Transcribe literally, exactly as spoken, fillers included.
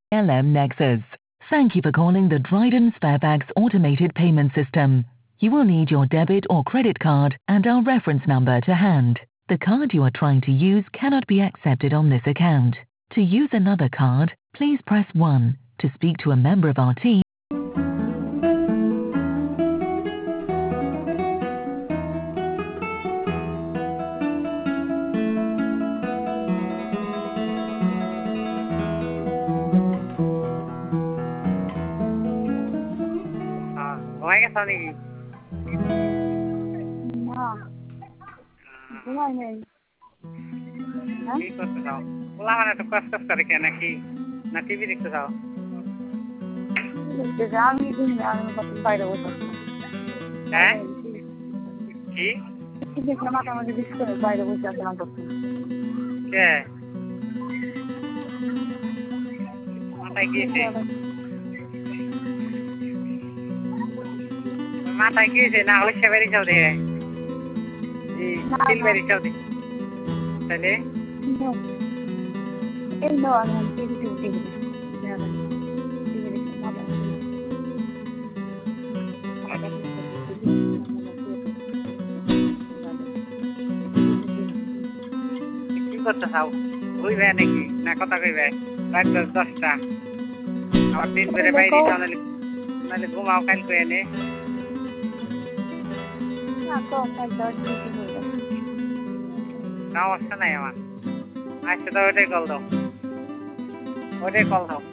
L M Nexus. Thank you for calling the Dryden Sparebags automated payment system. You will need your debit or credit card and our reference number to hand. The card you are trying to use cannot be accepted on this account. To use another card, please press one. To speak to a member of our team, ঘুমাই গেছ নাকি? না ঘুমাই নেই। কি করতে চাও? OLA মানে একটু কষ্ট করে কে নাকি না টিভি দেখতে চাও? আমি আমি বাইরে বসে হ্যাঁ কি দেখলাম মাঝে বিস্কুট বাইরে বসে আসলাম করতে কে মাথায় গিয়েছে মাথায় গিয়েছে না হলে সেবারি চাও দেখে সিলভারি চাও দেখে তাহলে এই নো আমি টিভি টিভি কি করতে চাও বুঝবে নাকি না কথা কইবে রাত দশটা আবার দিন করে বাইরে যাও নাহলে নাহলে ঘুমাও কাল করে এনে সমস্যা নাই আমার আচ্ছা তো ওটাই কল দাও ওটাই কল দাও